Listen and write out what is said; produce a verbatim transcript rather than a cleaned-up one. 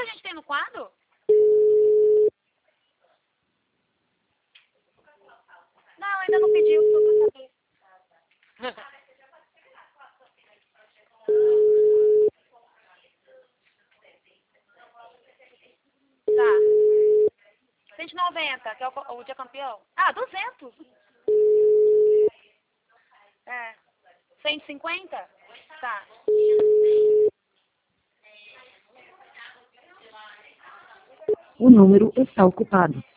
gente tem no quadro? Não, ainda não pediu, só pra saber. Tá. cento e noventa, que é o, o dia campeão. Ah, duzentos. É. cento e cinquenta? Tá. O número está ocupado.